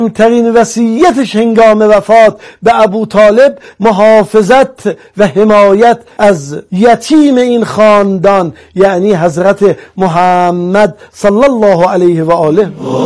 ترین وصیتش هنگام وفات به ابو طالب محافظت و حمایت از یتیم این خاندان، یعنی حضرت محمد صلی الله علیه و آله.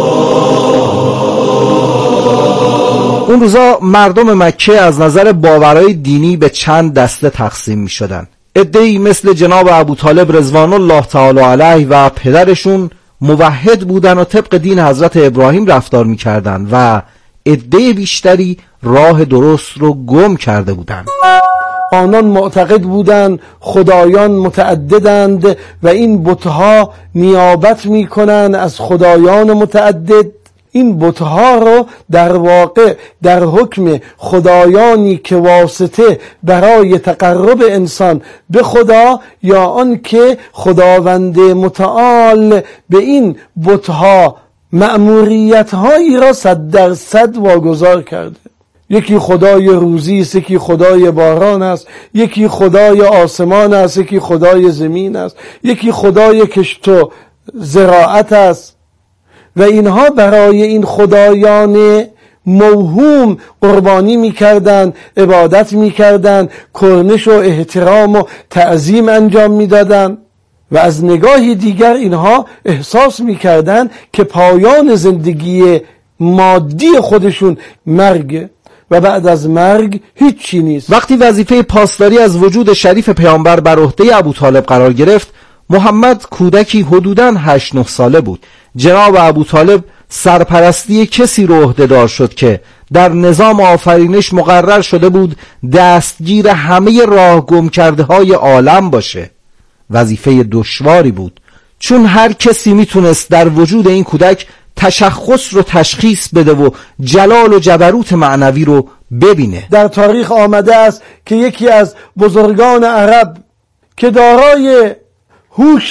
اون روزا مردم مکه از نظر باورهای دینی به چند دسته تقسیم می شدن. عده‌ای مثل جناب ابو طالب رضوان الله تعالی علیه و پدرشون موحد بودن و طبق دین حضرت ابراهیم رفتار می کردن و عده بیشتری راه درست رو گم کرده بودن. آنان معتقد بودند خدایان متعددند و این بتها نیابت می کنند از خدایان متعدد. این بتها رو در واقع در حکم خدایانی که واسطه برای تقرب انسان به خدا یا آن که خداوند متعال به این بتها مأموریت هایی را 100% واگذار کرده. یکی خدای روزی است، یکی خدای باران است، یکی خدای آسمان است، یکی خدای زمین است، یکی خدای کشت و زراعت است و اینها برای این خدایان موهوم قربانی می‌کردند، عبادت می‌کردند، کرنش و احترام و تعظیم انجام می‌دادند و از نگاهی دیگر اینها احساس می‌کردند که پایان زندگی مادی خودشون مرگ و بعد از مرگ هیچی نیست. وقتی وظیفه پاسداری از وجود شریف پیامبر بر عهده ابوطالب قرار گرفت، محمد کودکی حدوداً 8-9 ساله بود. جناب ابوطالب سرپرستی کسی رو عهده‌دار شد که در نظام آفرینش مقرر شده بود دستگیر همه راه گم کرده های عالم باشه. وظیفه دشواری بود، چون هر کسی میتونست در وجود این کودک تشخص رو تشخیص بده و جلال و جبروت معنوی رو ببینه. در تاریخ آمده است که یکی از بزرگان عرب که دارای هوش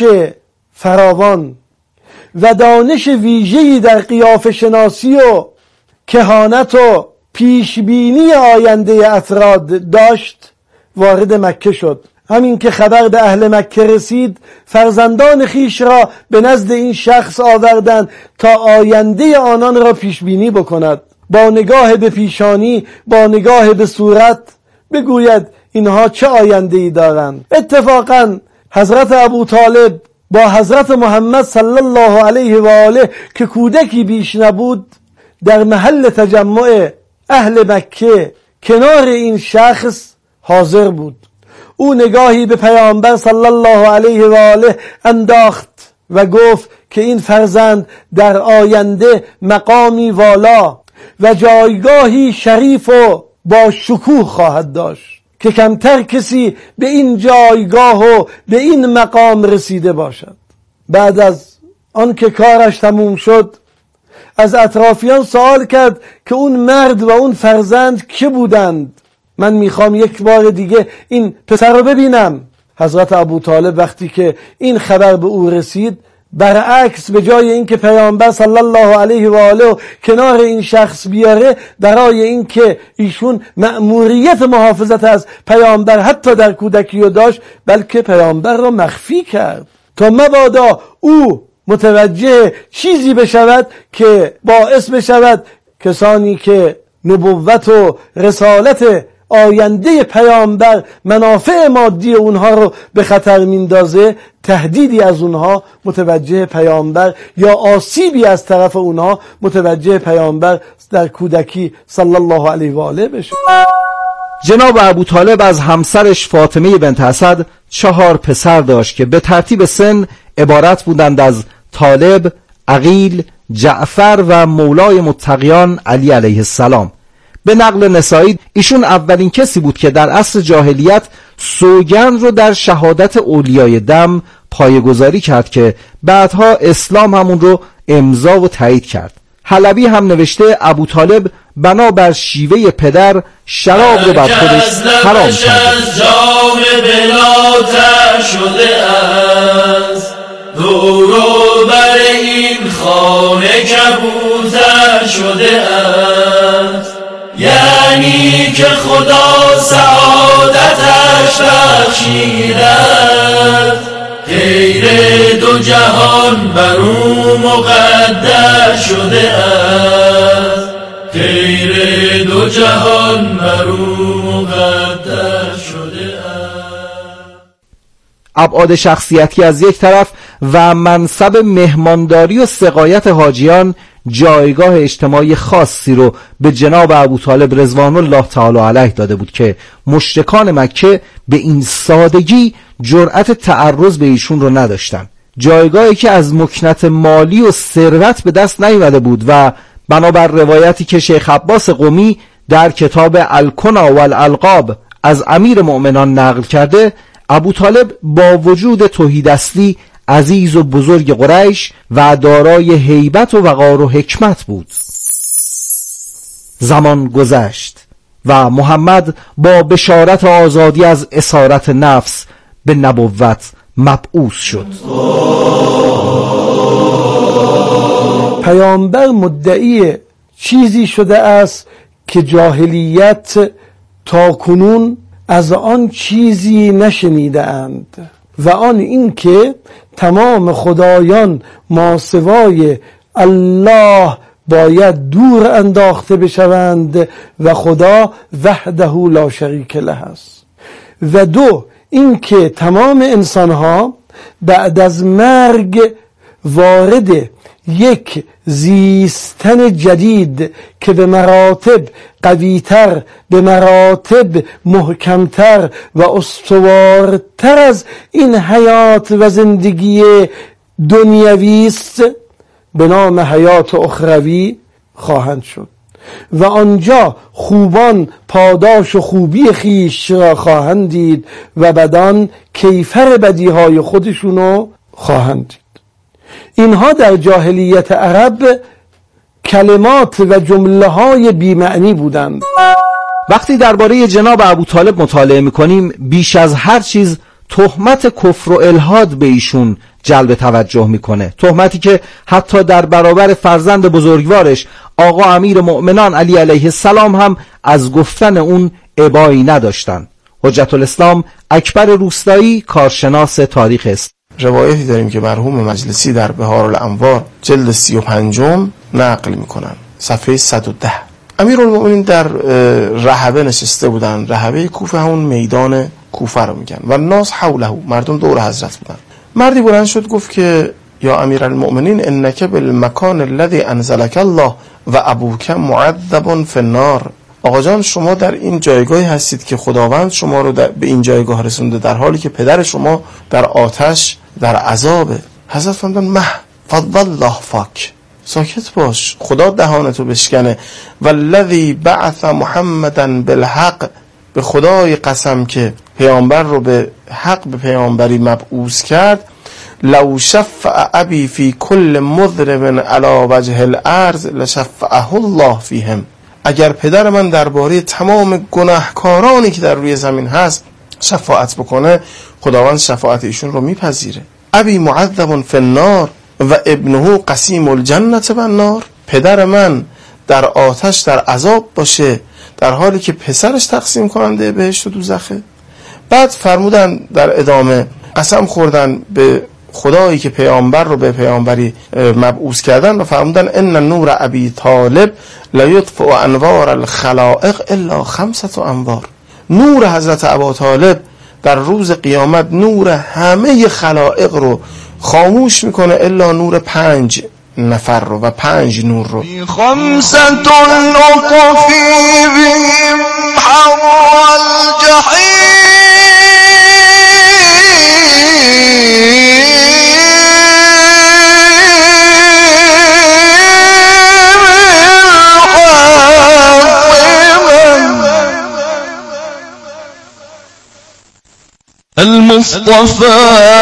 فراوان و دانش ویژه‌ای در قیافه شناسی و کهانت و پیشبینی آینده افراد داشت وارد مکه شد. همین که خبر به اهل مکه رسید، فرزندان خیش را به نزد این شخص آوردند تا آینده آنان را پیشبینی بکند. با نگاه به پیشانی، با نگاه به صورت بگوید اینها چه آینده‌ای دارند. اتفاقاً حضرت ابو طالب با حضرت محمد صلی الله علیه و آله که کودکی بیش نبود در محل تجمع اهل مکه کنار این شخص حاضر بود. او نگاهی به پیامبر صلی الله علیه و آله انداخت و گفت که این فرزند در آینده مقامی والا و جایگاهی شریف و با شکوه خواهد داشت که کمتر کسی به این جایگاه و به این مقام رسیده باشد. بعد از آن که کارش تموم شد از اطرافیان سوال کرد که اون مرد و اون فرزند که بودند؟ من میخوام یک بار دیگه این پسر رو ببینم. حضرت ابو طالب وقتی که این خبر به او رسید، برعکس به جای اینکه پیامبر صلی الله علیه و آله کنار این شخص بیاره برای اینکه ایشون مأموریت محافظت از پیامبر حتی در کودکی رو داشت، بلکه پیامبر رو مخفی کرد تا مبادا او متوجه چیزی بشود که باعث بشود کسانی که نبوت و رسالت آینده پیامبر منافع مادی اونها رو به خطر میندازه، تهدیدی از اونها متوجه پیامبر یا آسیبی از طرف اونها متوجه پیامبر در کودکی صلی الله علیه و آله بشه. جناب ابوطالب از همسرش فاطمه بنت اسد 4 پسر داشت که به ترتیب سن عبارت بودند از طالب، عقیل، جعفر و مولای متقیان علی علیه السلام. به نقل نسائی ایشون اولین کسی بود که در عصر جاهلیت سوگند رو در شهادت اولیای دم پایه‌گذاری کرد که بعدها اسلام همون رو امضا و تایید کرد. حلبی هم نوشته ابوطالب بنابر شیوه پدر شراب رو بر خودش حرام کرد. جام بلاتر شده است، دور و بر این خانه کبوتر شده است، یعنی که خدا سعادتش بخشیدد، خیر 2 جهان بر او مقدر شده است. دو جهان برو مقدر شده ابعاد شخصیتی از یک طرف و منصب مهمانداری و سقایت حاجیان جایگاه اجتماعی خاصی رو به جناب ابوطالب رضوان الله تعالی علیه داده بود که مشرکان مکه به این سادگی جرأت تعرض به ایشون رو نداشتن. جایگاهی که از مکنت مالی و ثروت به دست نیامده بود و بنابر روایتی که شیخ عباس قمی در کتاب الکنا و الالقاب از امیر مؤمنان نقل کرده، ابوطالب با وجود تهیدستی عزیز و بزرگ قریش و دارای هیبت و وقار و حکمت بود. زمان گذشت و محمد با بشارت آزادی از اسارت نفس به نبوت مبعوث شد. پیامبر مدعی چیزی شده است که جاهلیت تا کنون از آن چیزی نشنیده اند و آن این که تمام خدایان ماسوای الله باید دور انداخته بشوند و خدا وحده لا شریک له است، و دو این که تمام انسانها بعد از مرگ وارد یک زیستن جدید که به مراتب قویتر، به مراتب محکمتر و استوارتر از این حیات و زندگی دنیوی است به نام حیات اخروی خواهند شد و آنجا خوبان پاداش و خوبی خیش را خواهند دید و بدان کیفر بدیهای خودشونو خواهند دید. اینها در جاهلیت عرب کلمات و جمله های بی‌معنی بودند. وقتی درباره جناب ابوطالب مطالعه می‌کنیم بیش از هر چیز تهمت کفر و الحاد به ایشون جلب توجه میکنه، تهمتی که حتی در برابر فرزند بزرگوارش آقا امیر مؤمنان علی علیه السلام هم از گفتن اون ابایی نداشتن. حجت الاسلام اکبر روستایی، کارشناس تاریخ است. روایتی داریم که مرحوم مجلسی در بهار الانوار جلد 35 نقل میکنن، صفحه 110. امیرالمؤمنین در رهبه نشسته بودن. رهبه کوفه همون میدان کوفه رو میگن و الناس حوله، مردم دور حضرت بودن. مردی بلند شد گفت که یا امیرالمؤمنین انک بالمکان الذی انزلک الله و ابوک معذب فی النار. آقا جان شما در این جایگاهی هستید که خداوند شما رو به این جایگاه رسونده در حالی که پدر شما در آتش در عذابه. حضرت فرمودن مه فضل الله فاک، ساکت باش، خدا دهانتو بشکنه. والذی بعث محمدا بالحق، به خدای قسم که پیامبر رو به حق به پیامبری مبعوث کرد. لو شفع ابی فی کل مذنب علی وجه الارض لشفعه الله فیهم. اگر پدر من درباره تمام گناهکارانی که در روی زمین هست شفاعت بکنه، خداوند شفاعت ایشون رو میپذیره. ابی معذب فی النار و ابنه قسیم الجنة و النار. پدر من در آتش در عذاب باشه در حالی که پسرش تقسیم کننده بهشت و دوزخه. بعد فرمودن در ادامه قسم خوردن به خدایی که پیامبر رو به پیامبری مبعوث کردن و فرمودن ان نور ابی طالب لا یطفئ انوار الخلائق الا 5 انوار. نور حضرت ابوطالب در روز قیامت نور همه خلائق رو خاموش میکنه الا نور 5 نفر رو و 5 نور رو. 5 اطفی بهم حر الجحیم المصطفى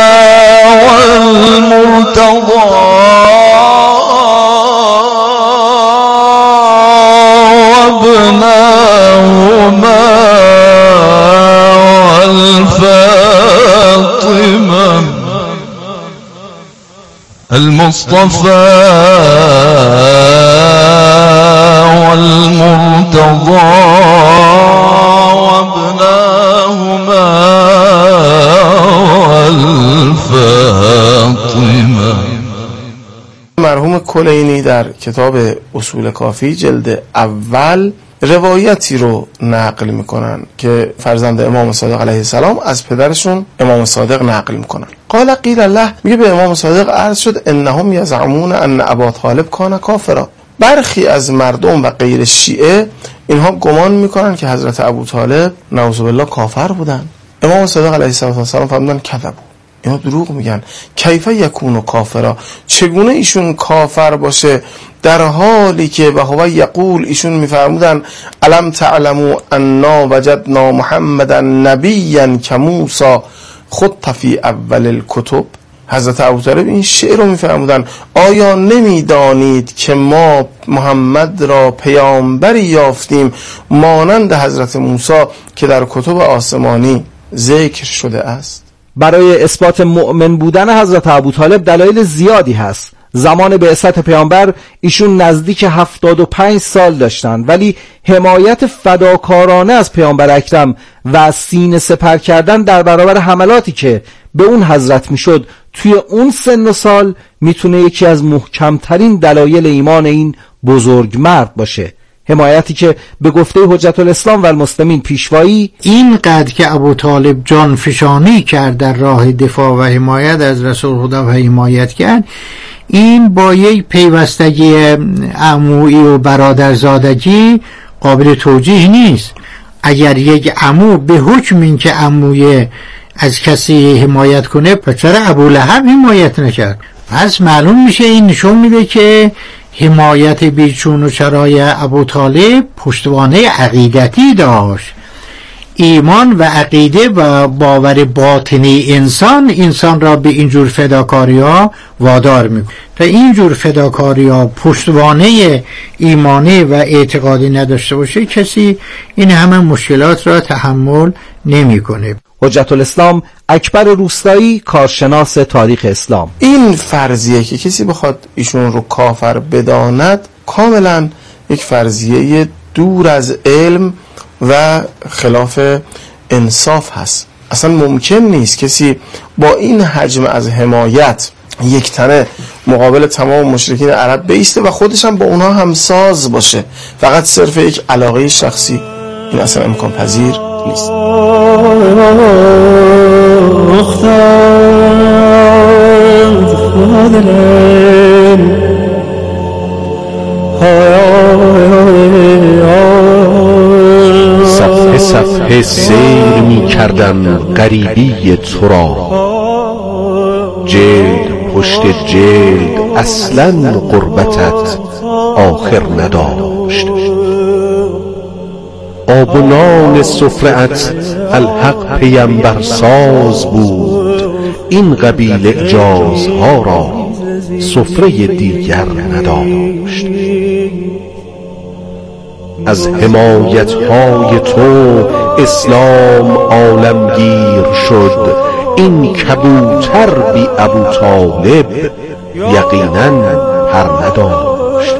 والمرتضى وابناهما والفاطمة. المصطفى والمرتضى وابناهما والفاطمة. مرحوم کلینی در کتاب اصول کافی جلد اول روایتی رو نقل میکنن که فرزند امام صادق علیه السلام از پدرشون امام صادق نقل میکنن. قال قیل الله، میگه به امام صادق عرض شد انهم یزعمون ان ابا طالب کان کافرا. برخی از مردم و غیر شیعه اینها گمان میکنن که حضرت ابو طالب نعوذ بالله کافر بودن. امام صادق علیه السلام فرمودن کذبوا، اینا دروغ میگن. کیف یکون کافرا، چگونه ایشون کافر باشه در حالی که و هو یقول، ایشون میفرمودن الم تعلموا انا وجدنا محمدا نبیا کموسی خط فی اول الکتب. حضرت ابوطالب این شعر رو میفرمودن آیا نمیدانید که ما محمد را پیامبری یافتیم مانند حضرت موسی که در کتب آسمانی ذکر شده است. برای اثبات مؤمن بودن حضرت ابوطالب دلایل زیادی هست. زمان بعثت پیامبر ایشون نزدیک 75 سال داشتن، ولی حمایت فداکارانه از پیامبر اکرم و سینه سپر کردن در برابر حملاتی که به اون حضرت میشد توی اون سن و سال میتونه یکی از محکمترین دلایل ایمان این بزرگ مرد باشه. حمایتی که به گفته حجت الاسلام و المسلمین پیشوایی اینقدر که ابوطالب جان فشانی کرد در راه دفاع و حمایت از رسول خدا و حمایت کرد، این با یک پیوستگی عمویی و برادرزادگی قابل توجیه نیست. اگر یک عمو به حکم این که عموی از کسی حمایت کنه، پسر ابولهب حمایت نکرد، پس معلوم میشه این نشون میده که حمایت بیچون و چرای ابوطالب پشتوانه عقیدتی داشت. ایمان و عقیده و باور باطنی انسان را به اینجور فداکاری ها وادار میکنه. تا اینجور فداکاری ها پشتوانه ایمانی و اعتقادی نداشته باشه، کسی این همه مشکلات را تحمل نمیکنه. حجت الاسلام اکبر روستایی، کارشناس تاریخ اسلام: این فرضیه که کسی بخواد ایشون رو کافر بداند کاملا یک فرضیه دور از علم و خلاف انصاف هست. اصلا ممکن نیست کسی با این حجم از حمایت یک تنه مقابل تمام مشرکین عرب بیسته و خودش هم با اونها همساز باشه فقط صرف یک علاقه شخصی. این اصلا امکان پذیر نیست. صفحه صفحه سیر می کردم غریبی تو را، جلد پشت جلد اصلا قربتت آخر نداشت. آب و نان سفره‌ات الحق پیمبر ساز بود، این قبیل اعجازها را سفره دیگر نداشت. از حمایتهای تو اسلام عالمگیر شد، این کبوتر بی ابوطالب یقینا پر نداشت.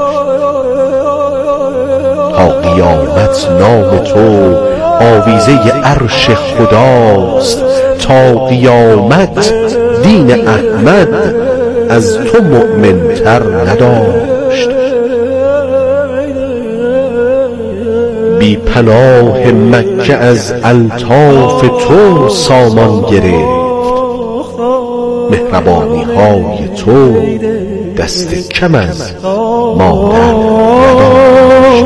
تا قیامت نام تو آویزه عرش خداست، تا قیامت دین احمد از تو مؤمن‌تر نداشت. بی پناه مکه از الطاف تو سامان گرفت، مهربانی های تو دست کم از مادر نداشت.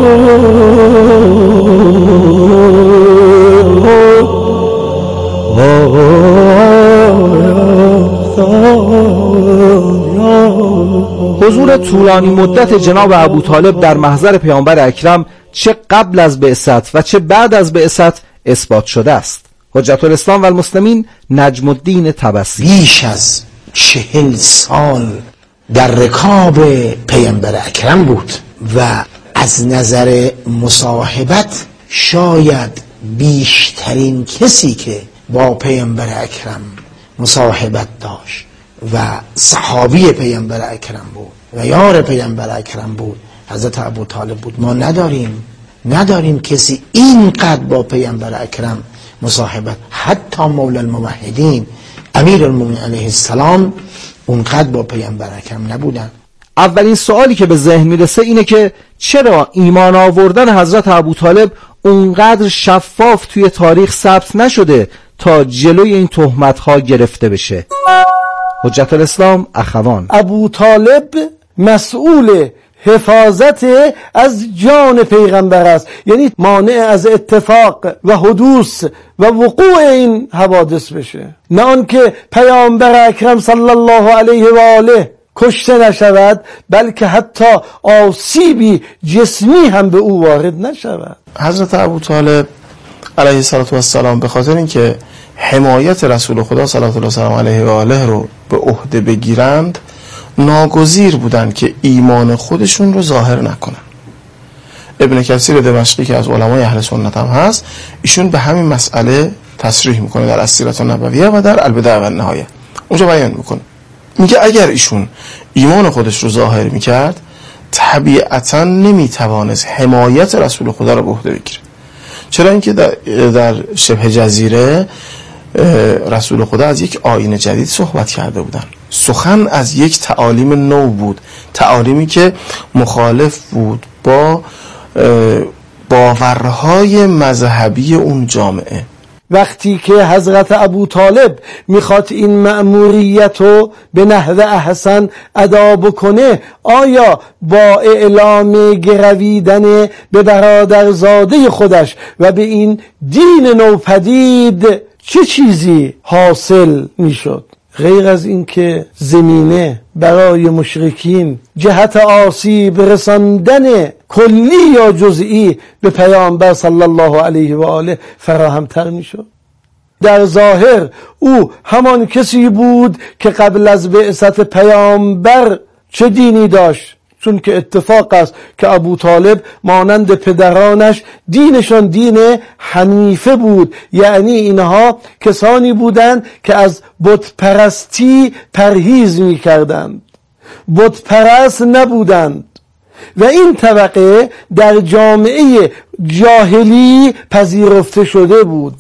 حضور طولانی مدت جناب ابوطالب در محضر پیامبر اکرم چه قبل از بعثت و چه بعد از بعثت اثبات شده است. حجت الاسلام و المسلمین نجم الدین طبسی: بیش از 40 سال در رکاب پیامبر اکرم بود و از نظر مصاحبت شاید بیشترین کسی که با پیامبر اکرم مصاحبت داشت و صحابی پیامبر اکرم بود و یار پیامبر اکرم بود حضرت ابوطالب بود. ما نداریم کسی اینقدر با پیامبر اکرم مصاحبت. حتی مولا الموحدین امیر المؤمنین علیه السلام اونقدر با پیامبر اکرم نبودن. اولین سوالی که به ذهن میرسه اینه که چرا ایمان آوردن حضرت ابوطالب اونقدر شفاف توی تاریخ ثبت نشده تا جلوی این تهمت‌ها گرفته بشه؟ حجت الاسلام اخوان: ابوطالب مسئول حفاظت از جان پیغمبر است، یعنی مانع از اتفاق و حدوث و وقوع این حوادث بشه، نه آنکه پیامبر اکرم صلی الله علیه و آله کشته نشود، بلکه حتی آسیبی جسمی هم به او وارد نشود. حضرت ابوطالب علیه السلام به خاطر اینکه حمایت رسول خدا صلی الله علیه و آله رو به عهده بگیرند، ناگزیر بودند که ایمان خودشون رو ظاهر نکنن. ابن کثیر دمشقی که از علمای اهل سنت هم هست، ایشون به همین مسئله تصریح میکنه در السیرة النبویه و در البدایه و النهایه. اونجا بیان میکنه، میگه اگر ایشون ایمان خودش رو ظاهر میکرد، طبیعتا نمیتوانست حمایت رسول خدا رو به عهده بگیره. چرا اینکه در شبه جزیره رسول خدا از یک آیین جدید صحبت کرده بودن، سخن از یک تعالیم نو بود، تعالیمی که مخالف بود با باورهای مذهبی اون جامعه. وقتی که حضرت ابوطالب میخواد این مأموریت رو به نحو احسن ادا بکنه، آیا با اعلام گرویدن به برادرزاده خودش و به این دین نوپدید چه چیزی حاصل میشد غیر از این که زمینه برای مشرکین جهت آسیب رساندن کلی یا جزئی به پیامبر صلی الله علیه و آله فراهم تر میشد؟ در ظاهر او همان کسی بود که قبل از بعثت پیامبر چه دینی داشت، چون که اتفاق است که ابوطالب مانند پدرانش دینشان دین حنیفه بود، یعنی اینها کسانی بودند که از بت پرستی پرهیز می کردند، بت پرست نبودند و این طبقه در جامعه جاهلی پذیرفته شده بود.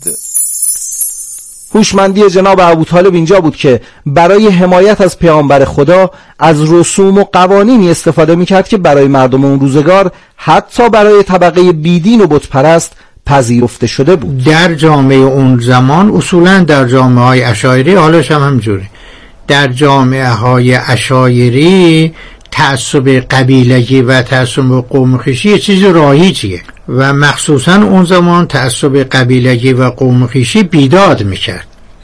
هوشمندی جناب ابوطالب اینجا بود که برای حمایت از پیامبر خدا از رسوم و قوانینی استفاده میکرد که برای مردم اون روزگار، حتی برای طبقه بیدین و بت پرست، پذیرفته شده بود. در جامعه اون زمان، اصولا در جامعه های اشاعری، حالش هم همجوره، در جامعه های اشاعری تعصب قبیلگی و تعصب قوم خویشی یه چیز رایجیه و مخصوصا اون زمان تعصب قبیلگی و قوم خویشی بیداد میکرد.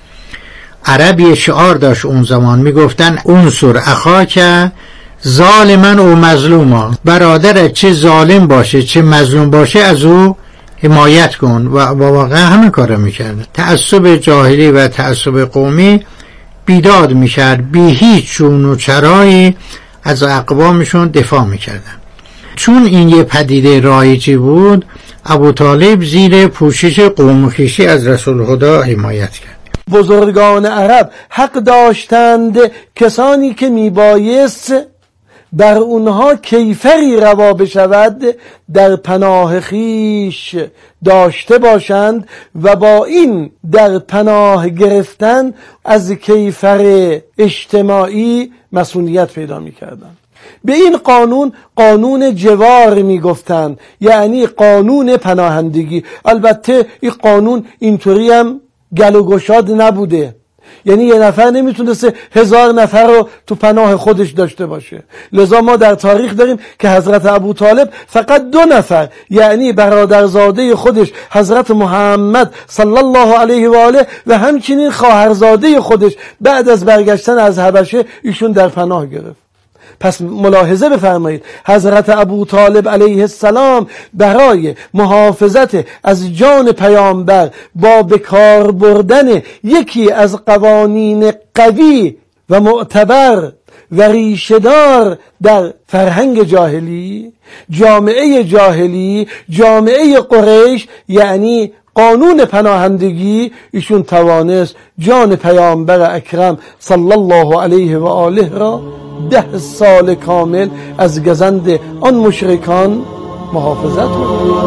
عرب یه شعار داشت اون زمان، میگفتن انصر اخاک ظالما و مظلوما، برادرت چه ظالم باشه چه مظلوم باشه از او حمایت کن، و واقعا همین کارو میکرد. تعصب جاهلی و تعصب قومی بیداد میکرد، بی هیچ چون و چرایی از اقوامشون دفاع میکردن. چون این یه پدیده رایجی بود، ابوطالب زیر پوشش قوم خویشی از رسول خدا حمایت کرد. بزرگان عرب حق داشتند کسانی که میبایست بر اونها کیفری روا بشود در پناه خیش داشته باشند و با این در پناه گرفتن از کیفر اجتماعی مسئولیت پیدا می‌کردند. به این قانون جوار میگفتند، یعنی قانون پناهندگی. البته این قانون اینطوری هم گل و گشاد نبوده، یعنی یه نفر نمیتونسته 1000 نفر رو تو پناه خودش داشته باشه. لذا ما در تاریخ داریم که حضرت ابوطالب فقط 2 نفر، یعنی برادرزاده خودش حضرت محمد صلی الله علیه و آله و همچنین خواهرزاده خودش بعد از برگشتن از حبشه ایشون در پناه گرفت. پس ملاحظه بفرمایید، حضرت ابوطالب علیه السلام برای محافظت از جان پیامبر با بکار بردن یکی از قوانین قوی و معتبر و ریشه‌دار در فرهنگ جاهلی، جامعه قریش، یعنی قانون پناهندگی، ایشون توانست جان پیامبر اکرم صلی الله علیه و آله را 10 سال کامل از گزند آن مشرکان محافظت کنند.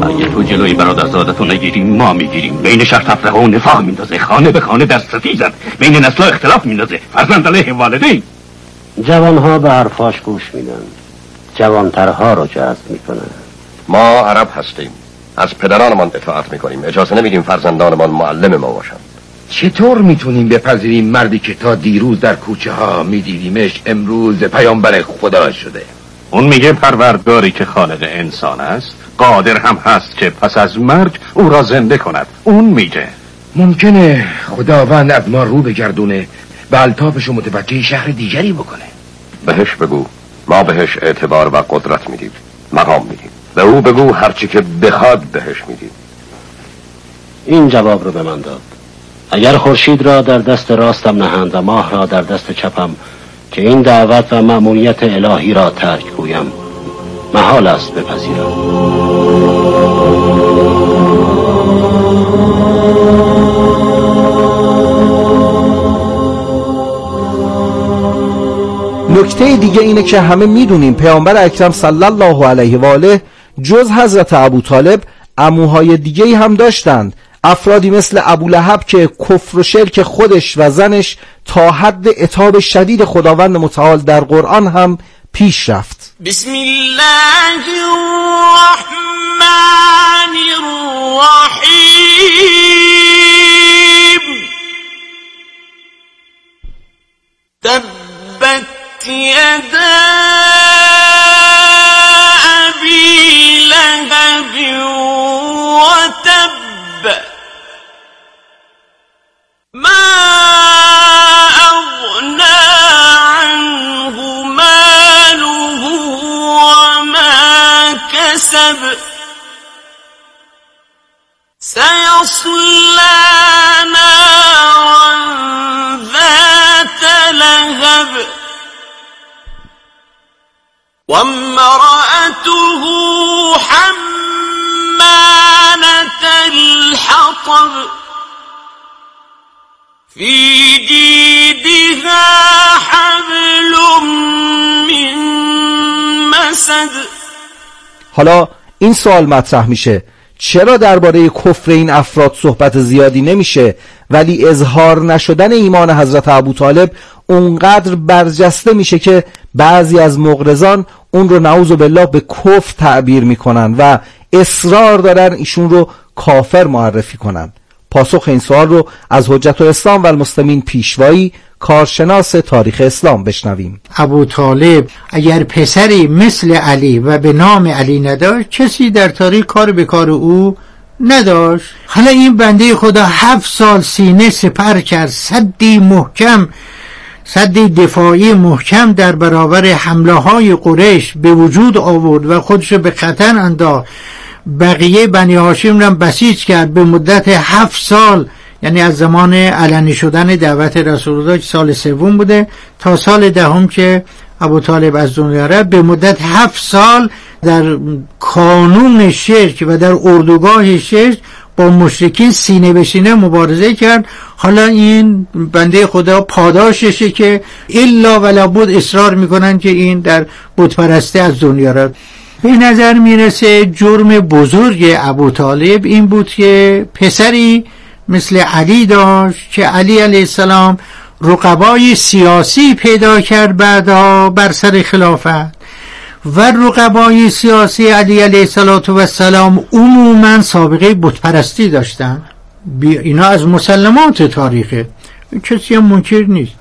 اگه تو جلوی برادرزادتو نگیریم ما میگیریم. بین شهر تفرقه و نفاق میندازه، خانه به خانه دست ستیزن، بین نسل‌ها اختلاف میندازه، فرزند علیه والدین. جوانها به حرفاش گوش میدن، جوانترها رو جذب میکنن. ما عرب هستیم، از پدرانمان اطاعت میکنیم، اجازه نمیدیم فرزندانمان معلم ما باشن. چطور میتونیم بپذیریم مردی که تا دیروز در کوچه ها میدیدیمش امروز پیامبر خدا شده؟ اون میگه پروردگاری که خالق انسان است قادر هم هست که پس از مرگ او را زنده کند. اون میگه ممکنه خداوند از ما رو بگردونه به الطافش و متوجه شهر دیگری بکنه. بهش بگو ما بهش اعتبار و قدرت میدیم، مقام میدیم. به او بگو هرچی که بخواد بهش میدیم. این جواب رو به من داد: اگر خورشید را در دست راستم نهند و ماه را در دست چپم که این دعوت و مأموریت الهی را ترک گویم، محال است بپذیرم. نکته دیگه اینه که همه میدونیم پیامبر اکرم صلی الله علیه و آله جز حضرت ابوطالب عموهای دیگه‌ای هم داشتند، افرادی مثل ابولهب که کفر و شرک خودش و زنش تا حد عتاب شدید خداوند متعال در قرآن هم پیش رفت. بسم الله الرحمن الرحیم. تبت یدا ابی لهب و تب ما اغنى عنه ماله وما كسب سيصلى نارا ذات لهب وامرأته حمالة الحطب في جيدها حبل من مسد. حالا این سوال مطرح میشه: چرا درباره کفر این افراد صحبت زیادی نمیشه ولی اظهار نشدن ایمان حضرت ابوطالب اونقدر برجسته میشه که بعضی از مغرضان اون رو نعوذ بالله به کفر تعبیر میکنن و اصرار دارن ایشون رو کافر معرفی کنن؟ پاسخ این سوال رو از حجت الاسلام و المسلمین پیشوایی کارشناس تاریخ اسلام بشنویم. ابوطالب اگر پسری مثل علی و به نام علی نداشت، کسی در تاریخ کار به کار او نداشت. حالا این بنده خدا 7 سال سینه سپر کرد، سدی محکم، سدی دفاعی محکم در برابر حمله های قریش به وجود آورد و خودش به خطر انداخت. بقیه بنی هاشم را بسیج کرد به مدت 7 سال، یعنی از زمان علنی شدن دعوت رسول الله که سال 3 بوده تا سال 10 که ابوطالب از دنیا رفت، به مدت 7 سال در کانون شرک و در اردوگاه شرک با مشرکین سینه به سینه مبارزه کرد. حالا این بنده خدا پاداششه که الا ولا بود اصرار میکنن که این در بت پرستی از دنیا رفت. به نظر میرسه جرم بزرگ ابوطالب این بود که پسری مثل علی داشت که علی علیه السلام رقبای سیاسی پیدا کرد بعدها بر سر خلافت، و رقبای سیاسی علی علیه السلام عموما سابقه بت پرستی داشتن. اینا از مسلمات تاریخه، کسی هم منکر نیست.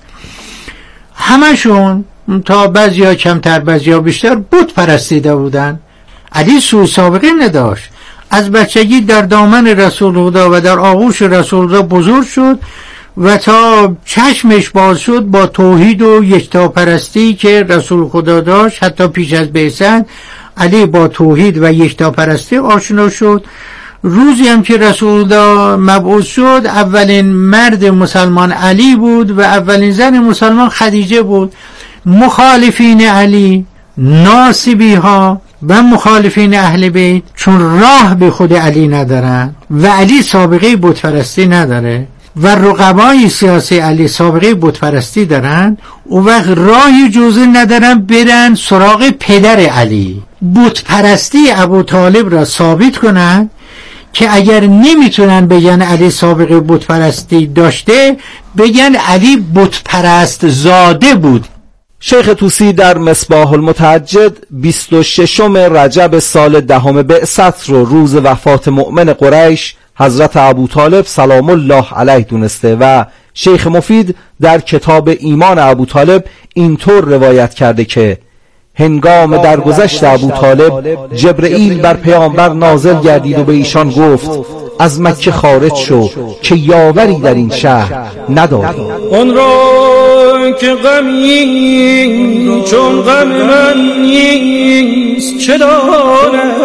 همشون تا بعضیا کمتر بعضیا بیشتر بت پرستیده بودن. علی سوء سابقه نداشت، از بچگی در دامن رسول خدا و در آغوش رسول خدا بزرگ شد و تا چشمش باز شد با توحید و یکتاپرستی که رسول خدا داشت. حتی پیش از بعثت علی با توحید و یکتاپرستی آشنا شد. روزی هم که رسول خدا مبعوث شد، اولین مرد مسلمان علی بود و اولین زن مسلمان خدیجه بود. مخالفین علی، ناصبی ها و مخالفین اهل بیت چون راه به خود علی ندارن و علی سابقه بت پرستی نداره و رقبای سیاسی علی سابقه بت پرستی دارن، اون وقت راهی جزء ندارن برن سراغ پدر علی. بت پرستی ابو طالب را ثابت کنند که اگر نمیتونن بگن علی سابقه بت پرستی داشته، بگن علی بت پرست زاده بود. شیخ طوسی در مصباح المتعجد 26 رجب سال 10 بعثت رو روز وفات مؤمن قریش حضرت ابو طالب سلام الله علیه دونسته و شیخ مفید در کتاب ایمان ابو طالب اینطور روایت کرده که هنگام درگذشت ابو طالب جبرئیل بر پیامبر نازل گردید و به ایشان گفت از مکه خارج شو که یاوری در این شهر نداری. اون را که غمی چون غم من نیست چه داند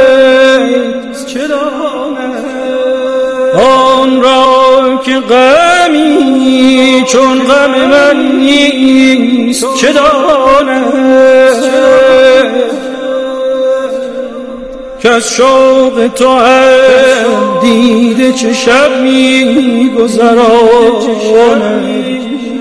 آن را که غمی چون غم من نیست چه داند که از شوق تو هم دیده چه شب می گذراند.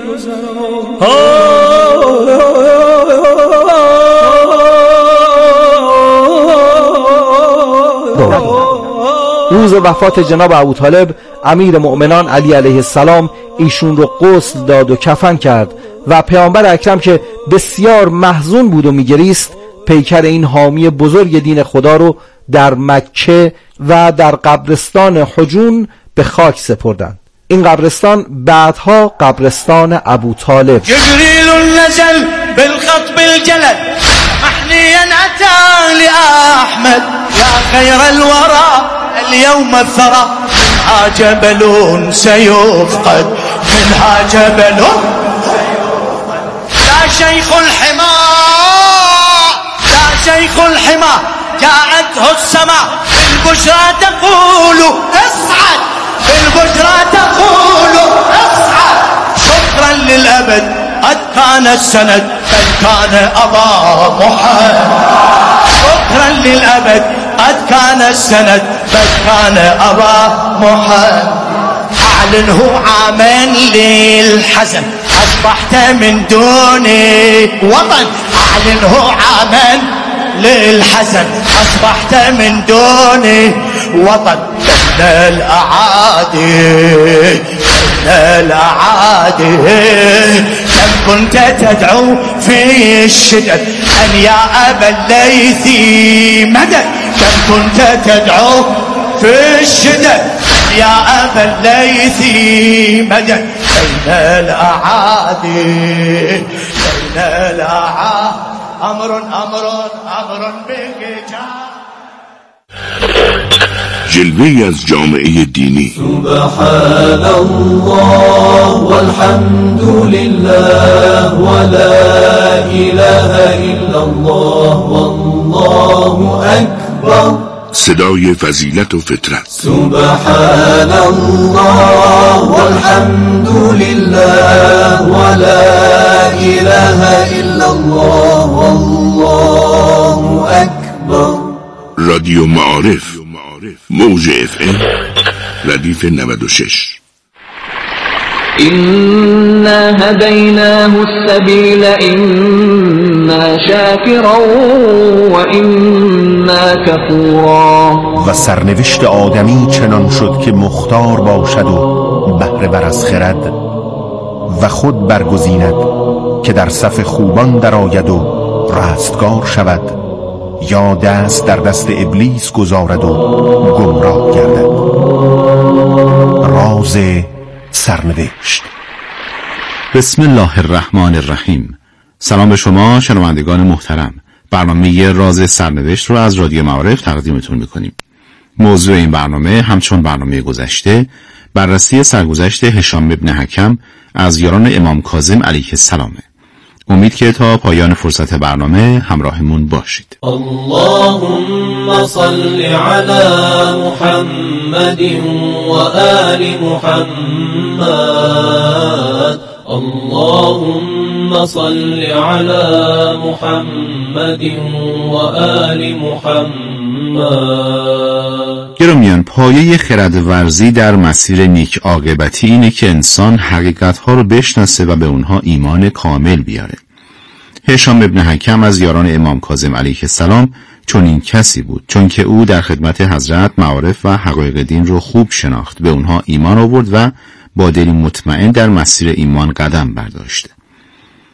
روز وفات جناب ابو طالب امیر مؤمنان علی علیه السلام ایشون رو غسل داد و کفن کرد و پیامبر اکرم که بسیار محزون بود و میگریست پیکر این حامی بزرگ دین خدا رو در مکه و در قبرستان حجون به خاک سپردند. این قبرستان بعدها قبرستان ابو طالب. جبريل نزل بالخطب الجلد محنيا أتى لأحمد يا خير الورى اليوم الثرى منها جبل سيفقد منها جبل لا شيخ الحمى لا شيخ الحمى جاءته السماء بالبشرى تقول اصعد بالبشرى تقول اصعد شكرا للأبد قد كان السند بل كان أبا محمد شكرا للأبد قد كان السند بل كان أبا محمد أعلنه عاما للحزن أصبحت من دوني وطن أعلنه عاما للحزن أصبحت من دوني وطن بين الأعادي كم كنت تدعو في الشدد أن يا أبا الليث مدد كم كنت تدعو في الشدد أن يا أبا الليث مدد بين الأعادي أمر بك جلوه‌ای از جامعه دینی. سبحان الله والحمد لله ولا اله الا الله والله اکبر. صدای فضیلت و فطرت. سبحان الله والحمد لله ولا اله الا الله والله اکبر. رادیو معارف موج FM ردیف 96. إنا هديناه السبيل إما شاكرا وإما كفورا. و سرنوشت آدمی چنان شد که مختار باشد و بهره ور از خرد و خود برگزیند که در صف خوبان درآید و رستگار شود یا دست در دست ابلیس گذارد و گمراه گردد. راز سرنوشت. بسم الله الرحمن الرحیم. سلام به شما شنوندگان محترم. برنامه راز سرنوشت رو از رادیو معارف تقدیمتون میکنیم. موضوع این برنامه همچون برنامه گذشته بررسی سرگذشت هشام ابن حکم از یاران امام کاظم علیه السلامه. امید که تا پایان فرصت برنامه همراهمون باشید. اللهم صل على محمد و آل محمد. اللهم صل على محمد و آل محمد. گرامیان، پایه خردورزی در مسیر نیک عاقبتی اینه که انسان حقیقت‌ها رو بشناسه و به اونها ایمان کامل بیاره. هشام ابن حکم از یاران امام کاظم علیه السلام چون این کسی بود، چون که او در خدمت حضرت معارف و حقایق دین رو خوب شناخت، به اونها ایمان آورد و با دلی مطمئن در مسیر ایمان قدم برداشت.